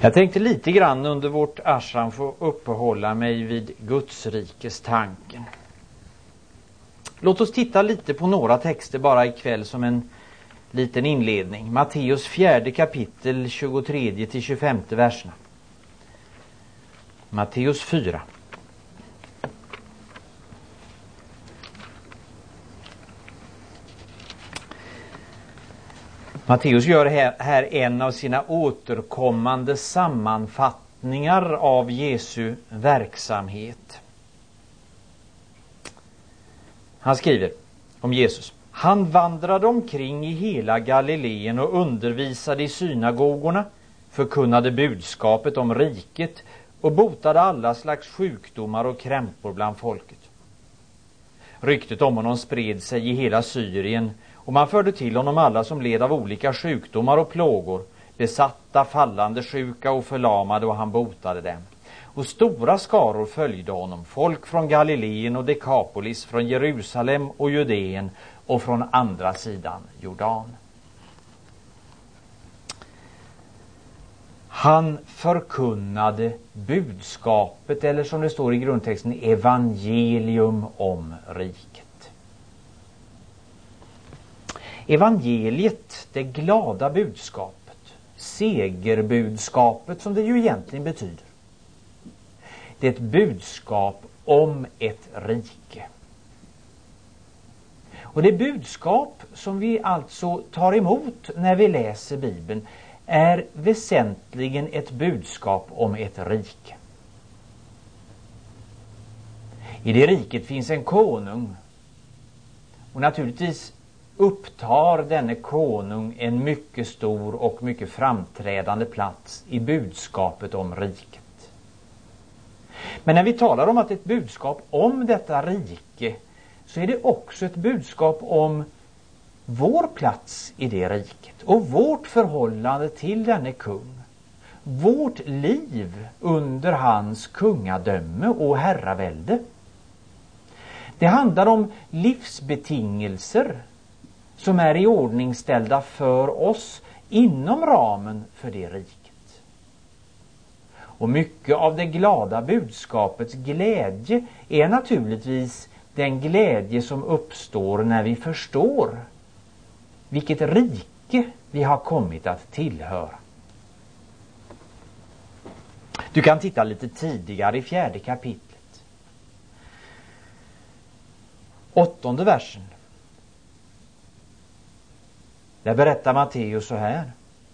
Jag tänkte lite grann under vårt ashram få uppehålla mig vid Guds rikes tanken. Låt oss titta lite på några texter bara ikväll som en liten inledning. Matteus 4 kapitel 23-25 verserna. Matteus 4. Matteus gör här en av sina återkommande sammanfattningar av Jesu verksamhet. Han skriver om Jesus. Han vandrade omkring i hela Galileen och undervisade i synagogorna, förkunnade budskapet om riket och botade alla slags sjukdomar och krämpor bland folket. Ryktet om honom spred sig i hela Syrien och man förde till honom alla som led av olika sjukdomar och plågor, besatta, fallande, sjuka och förlamade, och han botade dem. Och stora skaror följde honom, folk från Galileen och Dekapolis, från Jerusalem och Judeen och från andra sidan Jordan. Han förkunnade budskapet, eller som det står i grundtexten, evangelium om riket. Evangeliet, det glada budskapet, segerbudskapet som det ju egentligen betyder. Det är ett budskap om ett rike. Och det budskap som vi alltså tar emot när vi läser Bibeln är väsentligen ett budskap om ett rike. I det riket finns en konung, och naturligtvis upptar denne konung en mycket stor och mycket framträdande plats i budskapet om riket. Men när vi talar om att ett budskap om detta rike, så är det också ett budskap om vår plats i det riket och vårt förhållande till denne kung. Vårt liv under hans kungadöme och herravälde. Det handlar om livsbetingelser som är i ordningställda för oss inom ramen för det riket. Och mycket av det glada budskapets glädje är naturligtvis den glädje som uppstår när vi förstår vilket rike vi har kommit att tillhöra. Du kan titta lite tidigare i 4 kapitlet. 8:e versen. Där berättar Matteus så här.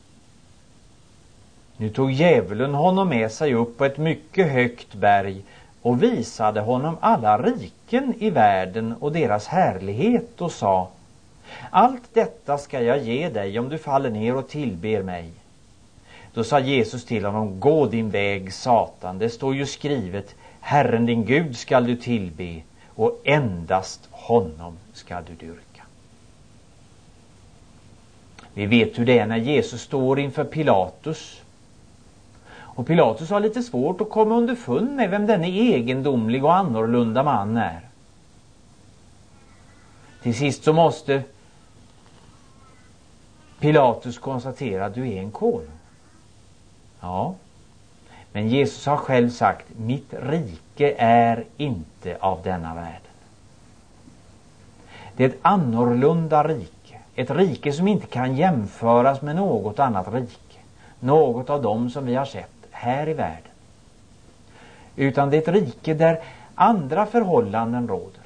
Nu tog djävulen honom med sig upp på ett mycket högt berg och visade honom alla riken i världen och deras härlighet och sa: allt detta ska jag ge dig om du faller ner och tillber mig. Då sa Jesus till honom: gå din väg, Satan. Det står ju skrivet: Herren din Gud skall du tillbe och endast honom ska du dyrka. Vi vet hur det är när Jesus står inför Pilatus. Och Pilatus har lite svårt att komma underfund med vem denne egendomlig och annorlunda man är. Till sist så måste Pilatus konstatera att du är en konung. Ja, men Jesus har själv sagt: mitt rike är inte av denna världen. Det är ett annorlunda rike. Ett rike som inte kan jämföras med något annat rike. Något av dem som vi har sett här i världen. Utan det är ett rike där andra förhållanden råder.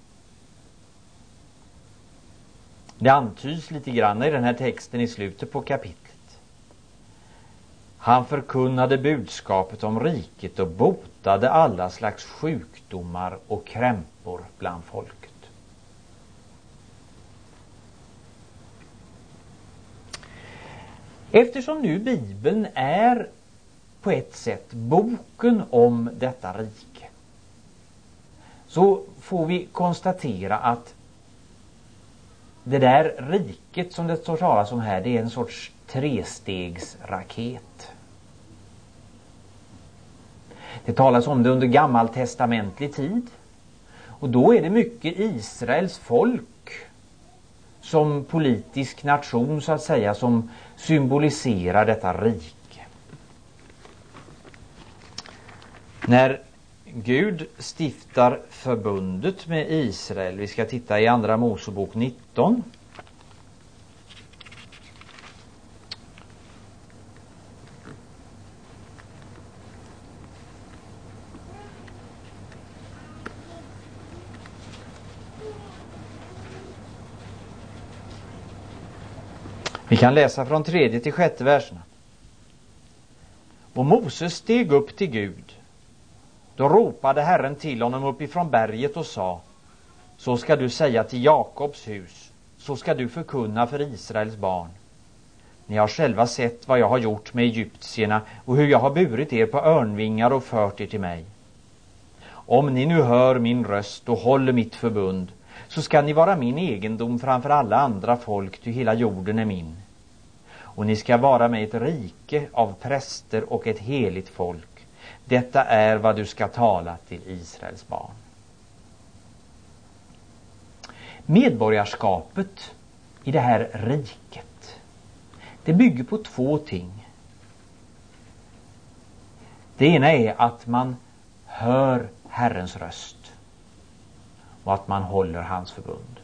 Det antyds lite grann i den här texten i slutet på kapitlet. Han förkunnade budskapet om riket och botade alla slags sjukdomar och krämpor bland folket. Eftersom nu Bibeln är på ett sätt boken om detta rike, så får vi konstatera att det där riket som det står talas om här, det är en sorts trestegsraket. Det talas om det under gammaltestamentlig tid, och då är det mycket Israels folk som politisk nation så att säga som symboliserar detta rike. När Gud stiftar förbundet med Israel, vi ska titta i Andra Mosebok 19. Vi kan läsa från 3:e till 6:e verserna. Och Moses steg upp till Gud. Då ropade Herren till honom uppifrån berget och sa: så ska du säga till Jakobs hus, så ska du förkunna för Israels barn. Ni har själva sett vad jag har gjort med egyptierna och hur jag har burit er på örnvingar och fört er till mig. Om ni nu hör min röst och håller mitt förbund, så ska ni vara min egendom framför alla andra folk, ty hela jorden är min. Och ni ska vara med ett rike av präster och ett heligt folk. Detta är vad du ska tala till Israels barn. Medborgarskapet i det här riket, det bygger på 2 ting. Det ena är att man hör Herrens röst och att man håller hans förbund.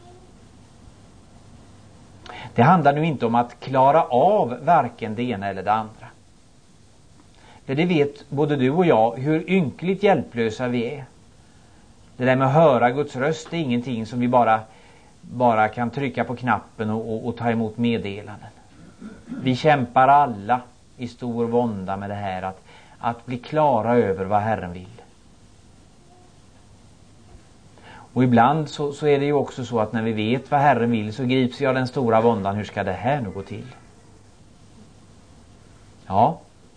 Det handlar nu inte om att klara av varken det ena eller det andra. För det vet både du och jag hur ynkligt hjälplösa vi är. Det där med att höra Guds röst är ingenting som vi bara kan trycka på knappen och ta emot meddelanden. Vi kämpar alla i stor vånda med det här att bli klara över vad Herren vill. Och ibland så är det ju också så att när vi vet vad Herren vill så grips vi av den stora våndan. Hur ska det här nu gå till? Ja.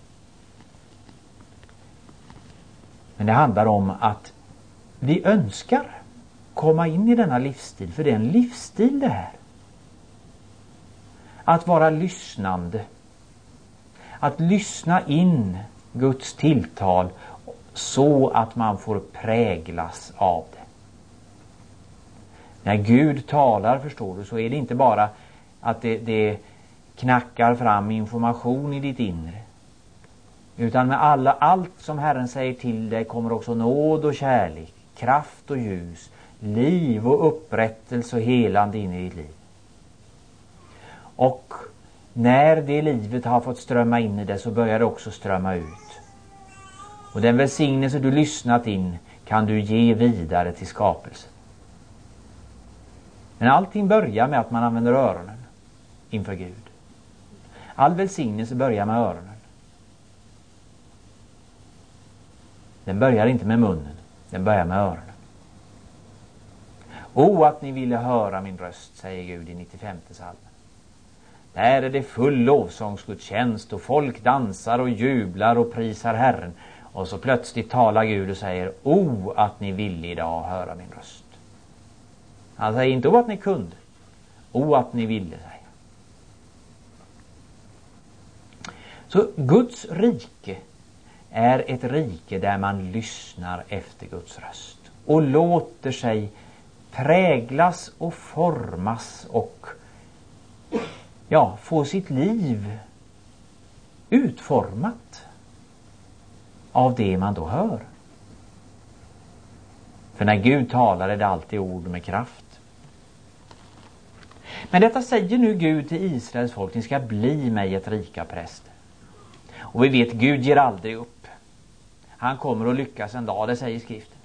Men det handlar om att vi önskar komma in i denna livsstil. För det är en livsstil det här. Att vara lyssnande. Att lyssna in Guds tilltal så att man får präglas av det. När Gud talar, förstår du, så är det inte bara att det knackar fram information i ditt inre. Utan med allt som Herren säger till dig kommer också nåd och kärlek, kraft och ljus, liv och upprättelse och helande in i ditt liv. Och när det livet har fått strömma in i det så börjar det också strömma ut. Och den välsignelse du lyssnat in kan du ge vidare till skapelsen. Men allting börjar med att man använder öronen inför Gud. All välsignelse börjar med öronen. Den börjar inte med munnen, den börjar med öronen. O, att ni ville höra min röst, säger Gud i 95:e salmen. Där är det full lovsångsgudstjänst och folk dansar och jublar och prisar Herren. Och så plötsligt talar Gud och säger: O, att ni ville idag höra min röst. Han säger inte att ni kunde. O, att ni ville, säga. Så Guds rike är ett rike där man lyssnar efter Guds röst. Och låter sig präglas och formas och få sitt liv utformat av det man då hör. För när Gud talar är det alltid ord med kraft. Men detta säger nu Gud till Israels folk: ni ska bli mig ett rika präster. Och vi vet, Gud ger aldrig upp. Han kommer att lyckas en dag, det säger skriften.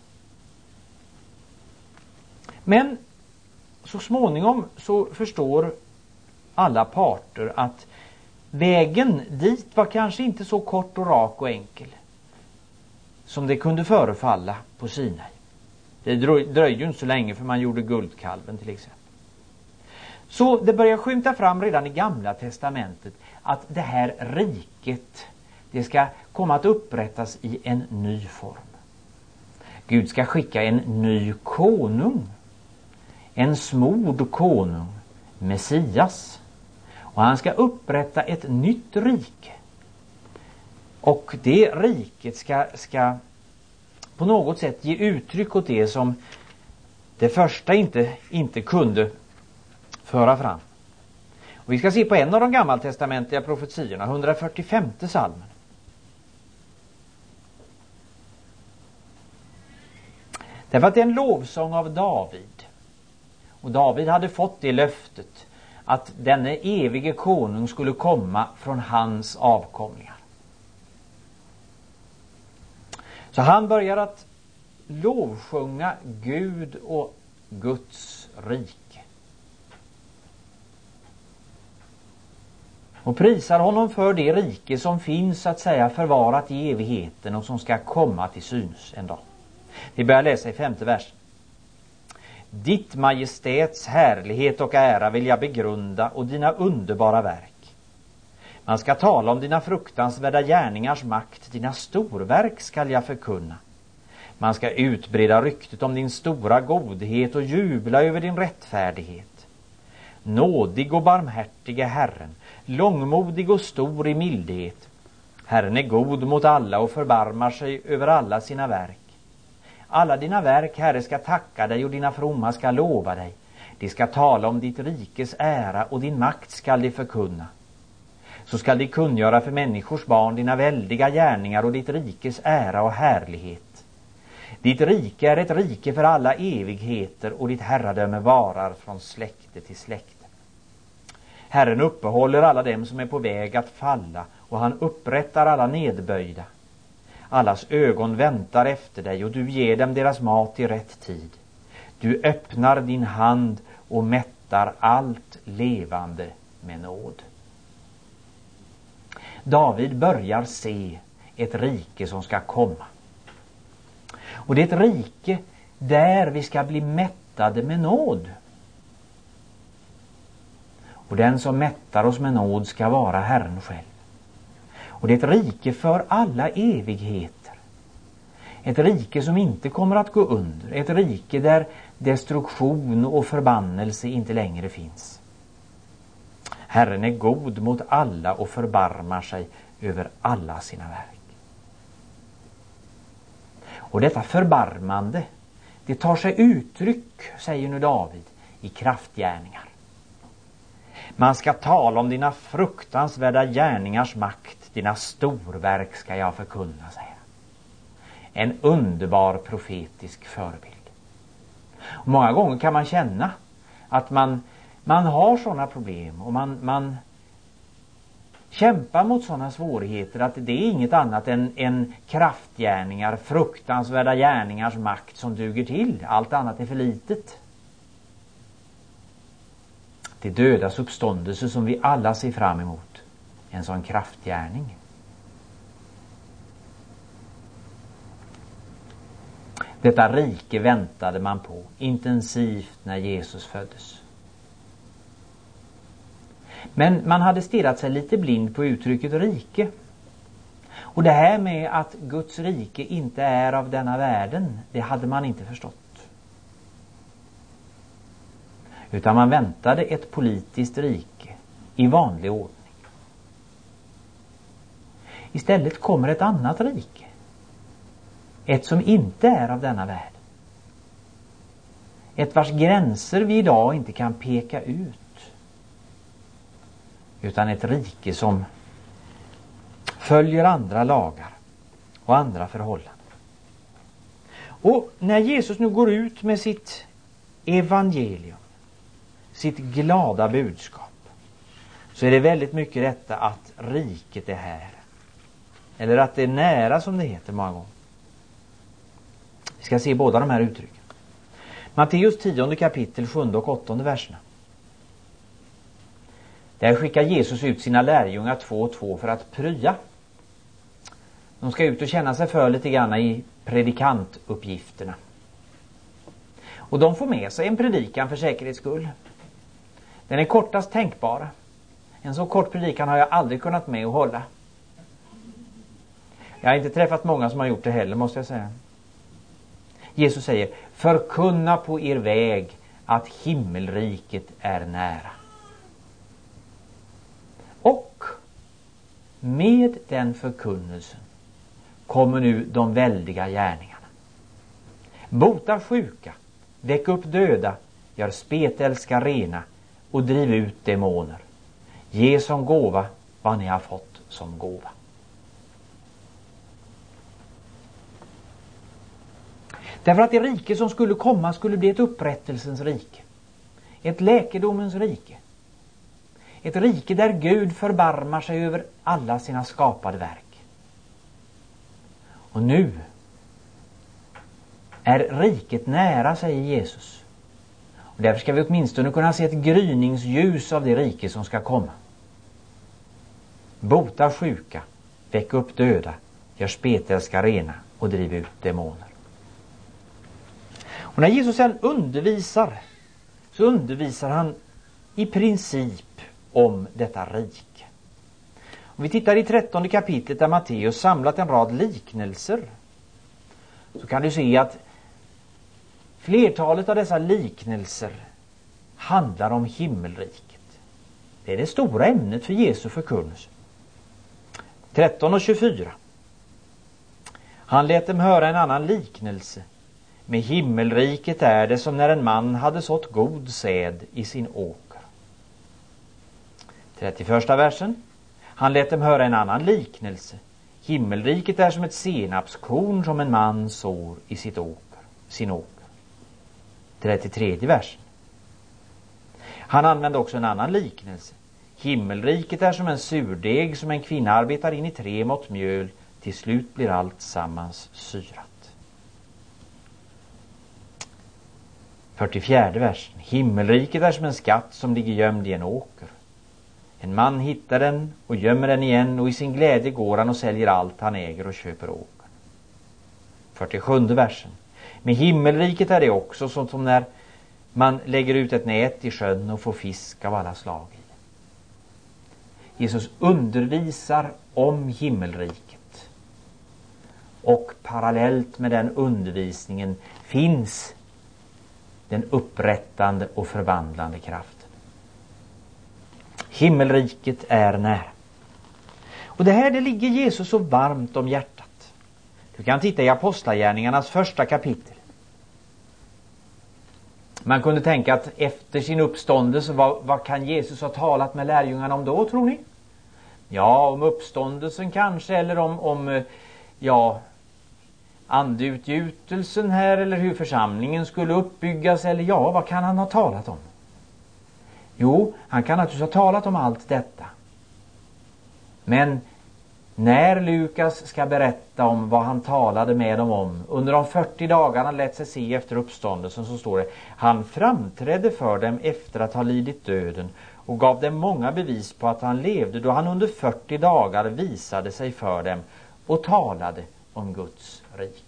Men så småningom så förstår alla parter att vägen dit var kanske inte så kort och rak och enkel som det kunde förefalla på Sinai. Det dröjde ju inte så länge för man gjorde guldkalven till exempel. Så det börjar skymta fram redan i Gamla testamentet att det här riket, det ska komma att upprättas i en ny form. Gud ska skicka en ny konung. En smord konung, Messias. Och han ska upprätta ett nytt rike. Och det riket ska på något sätt ge uttryck åt det som det första inte kunde föra fram. Och vi ska se på en av de gammaltestamentliga profetiorna, 145:e salmen. Därför att det är en lovsång av David. Och David hade fått det löftet att denne evige konung skulle komma från hans avkomlingar. Så han börjar att lovsjunga Gud och Guds rike. Och prisar honom för det rike som finns att säga förvarat i evigheten och som ska komma till syns en dag. Vi börjar läsa i 5:e versen. Ditt majestäts härlighet och ära vill jag begrunda och dina underbara verk. Man ska tala om dina fruktansvärda gärningars makt, dina storverk skall jag förkunna. Man ska utbreda ryktet om din stora godhet och jubla över din rättfärdighet. Nådig och barmhärtige Herren, långmodig och stor i mildhet. Herren är god mot alla och förbarmar sig över alla sina verk. Alla dina verk, Herre, ska tacka dig och dina fromma ska lova dig. De ska tala om ditt rikes ära och din makt skall de förkunna. Så skall de kungöra för människors barn dina väldiga gärningar och ditt rikes ära och härlighet. Ditt rike är ett rike för alla evigheter och ditt herradöme varar från släkte till släkte. Herren uppehåller alla dem som är på väg att falla och han upprättar alla nedböjda. Allas ögon väntar efter dig och du ger dem deras mat i rätt tid. Du öppnar din hand och mättar allt levande med nåd. David börjar se ett rike som ska komma. Och det är ett rike där vi ska bli mättade med nåd. Och den som mättar oss med nåd ska vara Herren själv. Och det är ett rike för alla evigheter. Ett rike som inte kommer att gå under. Ett rike där destruktion och förbannelse inte längre finns. Herren är god mot alla och förbarmar sig över alla sina verk. Och detta förbarmande, det tar sig uttryck, säger nu David, i kraftgärningar. Man ska tala om dina fruktansvärda gärningars makt, dina storverk ska jag förkunna, säger han. En underbar profetisk förebild. Och många gånger kan man känna att man har sådana problem och man kämpar mot sådana svårigheter att det är inget annat än kraftgärningar, fruktansvärda gärningars makt som duger till. Allt annat är för litet. Det dödas uppståndelse som vi alla ser fram emot. En sån kraftgärning. Detta rike väntade man på intensivt när Jesus föddes. Men man hade stirrat sig lite blind på uttrycket rike. Och det här med att Guds rike inte är av denna världen, det hade man inte förstått. Utan man väntade ett politiskt rike i vanlig ordning. Istället kommer ett annat rike. Ett som inte är av denna värld. Ett vars gränser vi idag inte kan peka ut. Utan ett rike som följer andra lagar och andra förhållanden. Och när Jesus nu går ut med sitt evangelium, sitt glada budskap, så är det väldigt mycket detta att riket är här. Eller att det är nära, som det heter många gånger. Vi ska se båda de här uttrycken. Matteus 10 kapitel 7 och 8 verserna. Där skickar Jesus ut sina lärjungar 2 och 2 för att prya. De ska ut och känna sig för lite grann i predikantuppgifterna. Och de får med sig en predikan för säkerhets skull. Den är kortast tänkbara. En så kort predikan har jag aldrig kunnat med att hålla. Jag har inte träffat många som har gjort det heller, måste jag säga. Jesus säger: förkunna på er väg att himmelriket är nära. Och med den förkunnelsen kommer nu de väldiga gärningarna. Bota sjuka, väck upp döda, gör spetälska rena och driv ut demoner. Ge som gåva vad ni har fått som gåva. Därför att det rike som skulle komma skulle bli ett upprättelsens rike. Ett läkedomens rike. Ett rike där Gud förbarmar sig över alla sina skapade verk. Och nu är riket nära, säger Jesus. Och därför ska vi åtminstone kunna se ett gryningsljus av det rike som ska komma. Bota sjuka, väck upp döda, gör spetälska rena och driv ut demoner. Och när Jesus sedan undervisar, så undervisar han i princip om detta rike. Om vi tittar i 13 kapitlet där Matteus samlat en rad liknelser, så kan du se att flertalet av dessa liknelser handlar om himmelriket. Det är det stora ämnet för Jesu förkunnelse. 13 och 24. Han lät dem höra en annan liknelse. Med himmelriket är det som när en man hade sått god säd i sin åker. 31 versen. Han lät dem höra en annan liknelse. Himmelriket är som ett senapskorn som en man sår i sin åker. 33 versen. Han använde också en annan liknelse. Himmelriket är som en surdeg som en kvinna arbetar in i 3 mått mjöl. Till slut blir allt sammans syrat. 44 versen. Himmelriket är som en skatt som ligger gömd i en åker. En man hittar den och gömmer den igen, och i sin glädje går han och säljer allt han äger och köper åkern. 47 versen. Med himmelriket är det också sånt som när man lägger ut ett nät i sjön och får fisk av alla slag i. Jesus undervisar om himmelriket. Och parallellt med den undervisningen finns den upprättande och förvandlande kraften. Himmelriket är nära. Och det här, det ligger Jesus så varmt om hjärtat. Du kan titta i Apostlagärningarnas 1 kapitel. Man kunde tänka att efter sin uppståndelse, vad kan Jesus ha talat med lärjungarna om då, tror ni? Ja, om uppståndelsen kanske, eller om andeutgjutelsen här, eller hur församlingen skulle uppbyggas, eller vad kan han ha talat om? Jo, han kan naturligtvis ha talat om allt detta. Men när Lukas ska berätta om vad han talade med dem om under de 40 dagarna lät sig se efter uppståndelsen, så står det: han framträdde för dem efter att ha lidit döden och gav dem många bevis på att han levde, då han under 40 dagar visade sig för dem och talade om Guds rike.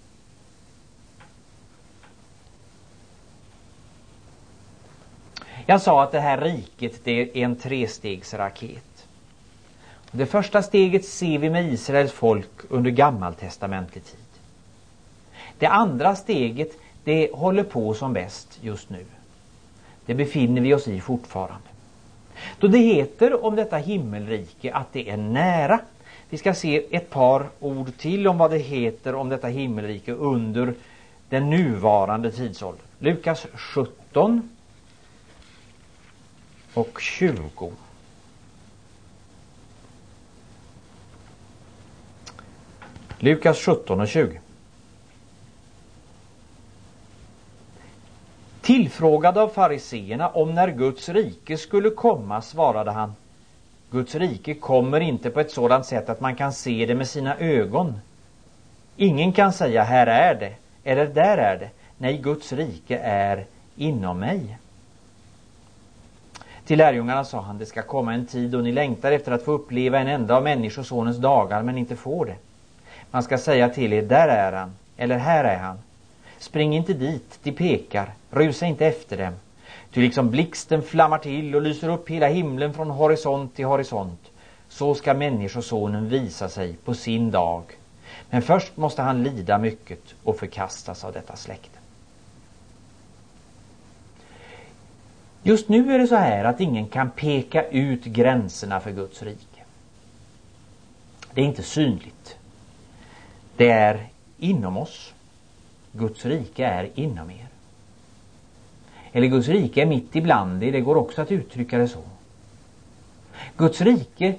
Jag sa att det här riket, det är en 3-stegsraket. Det första steget ser vi med Israels folk under gammaltestamentlig tid. Det andra steget, det håller på som bäst just nu. Det befinner vi oss i fortfarande. Då det heter om detta himmelrike att det är nära. Vi ska se ett par ord till om vad det heter om detta himmelrike under den nuvarande tidsåldern. Lukas 17 och 20. Lukas 17 och 20. Tillfrågad av fariseerna om när Guds rike skulle komma, svarade han: Guds rike kommer inte på ett sådant sätt att man kan se det med sina ögon. Ingen kan säga här är det, eller där är det. Nej, Guds rike är inom mig. Till lärjungarna sa han: det ska komma en tid då ni längtar efter att få uppleva en enda av människosonens dagar, men inte får det. Man ska säga till er: där är han, eller här är han. Spring inte dit, de pekar, rusa inte efter dem. Ty liksom blixten flammar till och lyser upp hela himlen från horisont till horisont, så ska människosonen visa sig på sin dag. Men först måste han lida mycket och förkastas av detta släkte. Just nu är det så här att ingen kan peka ut gränserna för Guds rike. Det är inte synligt. Det är inom oss. Guds rike är inom er. Eller Guds rike är mitt ibland er. Det går också att uttrycka det så. Guds rike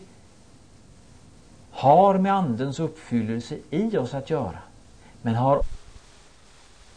har med andens uppfyllelse i oss att göra. Men har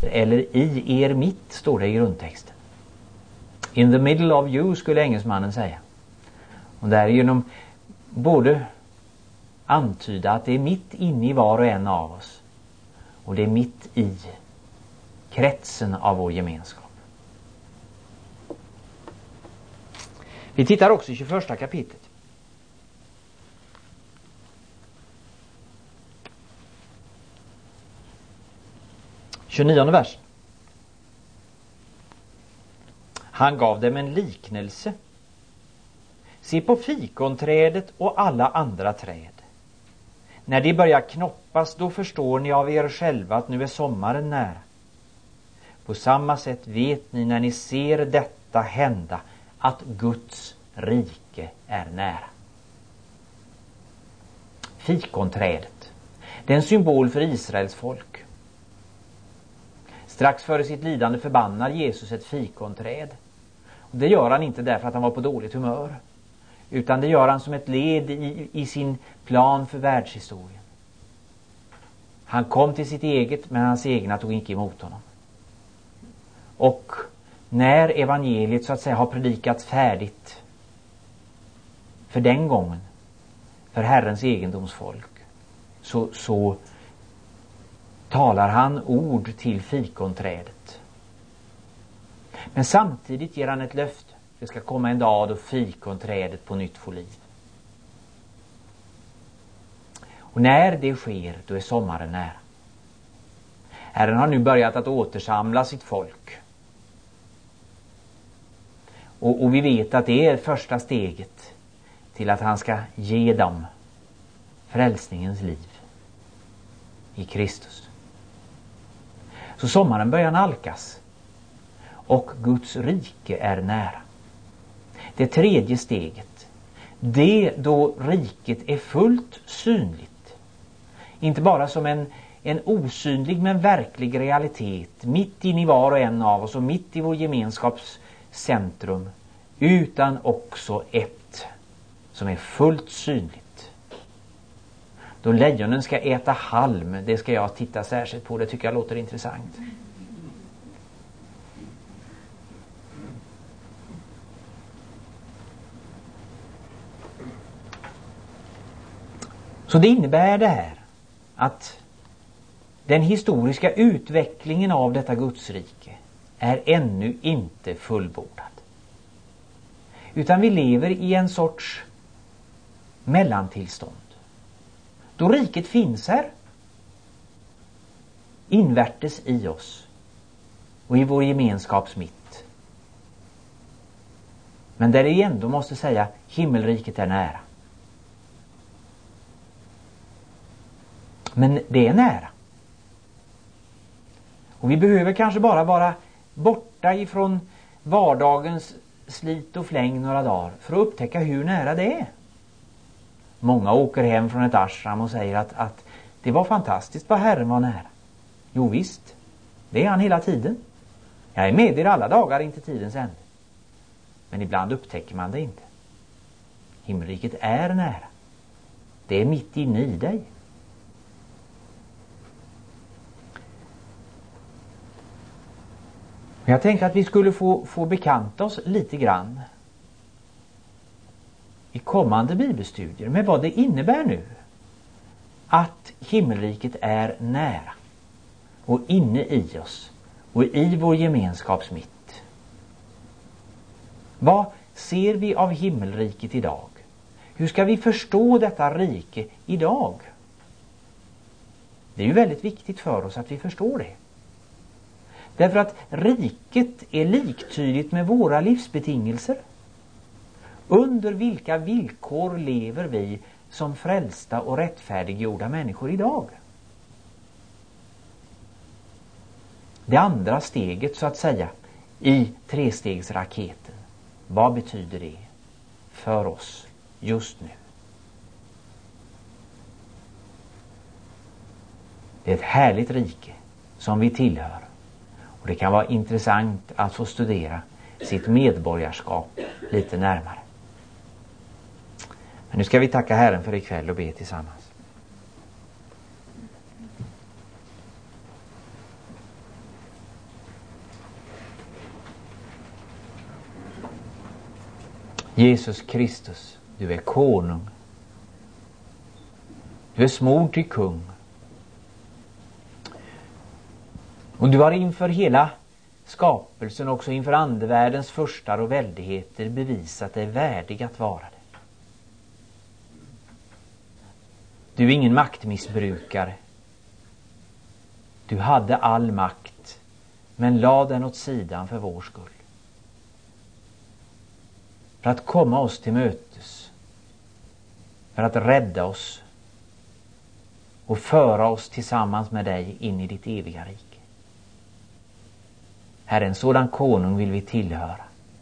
eller i er mitt, står det i grundtexten. In the middle of you, skulle engelsmannen säga. Och därigenom både antyda att det är mitt inne i var och en av oss, och det är mitt i kretsen av vår gemenskap. Vi tittar också i 21 kapitlet. –29 vers. Han gav dem en liknelse. Se på fikonträdet och alla andra träd. När de börjar knoppas, då förstår ni av er själva att nu är sommaren nära. På samma sätt vet ni när ni ser detta hända att Guds rike är nära. Fikonträdet, det är en symbol för Israels folk. Strax före sitt lidande förbannar Jesus ett fikonträd. Och det gör han inte därför att han var på dåligt humör, utan det gör han som ett led i sin plan för världshistorien. Han kom till sitt eget, men hans egna tog inte emot honom. Och när evangeliet så att säga har predikats färdigt för den gången, för Herrens egendomsfolk, så talar han ord till fikonträdet. Men samtidigt ger han ett löfte. Det ska komma en dag då fikonträdet på nytt får liv. Och när det sker, då är sommaren nära. Herren har nu börjat att återsamla sitt folk. Och vi vet att det är första steget till att han ska ge dem frälsningens liv i Kristus. Så sommaren börjar nalkas och Guds rike är nära. Det tredje steget, det då riket är fullt synligt. Inte bara som en osynlig men verklig realitet mitt in i var och en av oss och mitt i vår gemenskaps centrum, utan också ett som är fullt synligt. Då lejonen ska äta halm, det ska jag titta särskilt på, det tycker jag låter intressant. Så det innebär det här att den historiska utvecklingen av detta Gudsrike är ännu inte fullbordad. Utan vi lever i en sorts mellantillstånd. Då riket finns här, invärtes i oss och i vår gemenskaps mitt. Men där det ändå måste säga, himmelriket är nära. Men det är nära. Och vi behöver kanske bara vara borta ifrån vardagens slit och fläng några dagar för att upptäcka hur nära det är. Många åker hem från ett ashram och säger att det var fantastiskt vad Herren var nära. Jo visst, det är han hela tiden. Jag är med er alla dagar in till tidens ände. Men ibland upptäcker man det inte. Himmelriket är nära. Det är mitt inne i dig. Jag tänkte att vi skulle få bekanta oss lite grann i kommande bibelstudier med vad det innebär nu att himmelriket är nära och inne i oss och i vår gemenskaps mitt. Vad ser vi av himmelriket idag? Hur ska vi förstå detta rike idag? Det är ju väldigt viktigt för oss att vi förstår det. Därför att riket är liktydigt med våra livsbetingelser. Under vilka villkor lever vi som frälsta och rättfärdiggjorda människor idag? Det andra steget så att säga i trestegsraketen. Vad betyder det för oss just nu? Det är ett härligt rike som vi tillhör. Och det kan vara intressant att få studera sitt medborgarskap lite närmare. Men nu ska vi tacka Herren för ikväll och be tillsammans. Jesus Kristus, du är konung. Du är smord till kung. Och du har inför hela skapelsen, också inför andevärldens förstar och väldigheter, bevisat dig värdig att vara det. Du är ingen maktmissbrukare. Du hade all makt, men la den åt sidan för vår skull. För att komma oss till mötes. För att rädda oss. Och föra oss tillsammans med dig in i ditt eviga rike. Herre, en sådan konung vill vi tillhöra.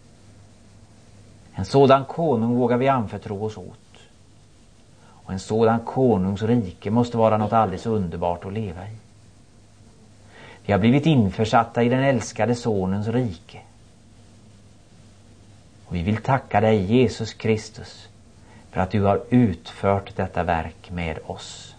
En sådan konung vågar vi anförtro oss åt. Och en sådan konungs rike måste vara något alldeles underbart att leva i. Vi har blivit införsatta i den älskade sonens rike. Och vi vill tacka dig, Jesus Kristus, för att du har utfört detta verk med oss.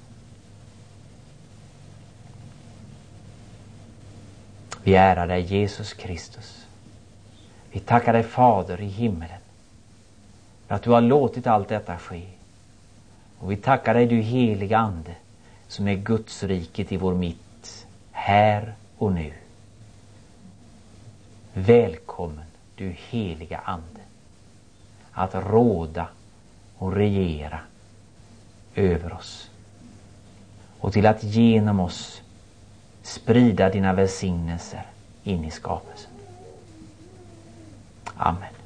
Vi ärar dig, Jesus Kristus. Vi tackar dig, Fader i himmelen, för att du har låtit allt detta ske. Och vi tackar dig, du heliga Ande, som är Guds riket i vår mitt, här och nu. Välkommen, du heliga Ande, att råda och regera över oss. Och till att genom oss sprida dina välsignelser in i skapelsen. Amen.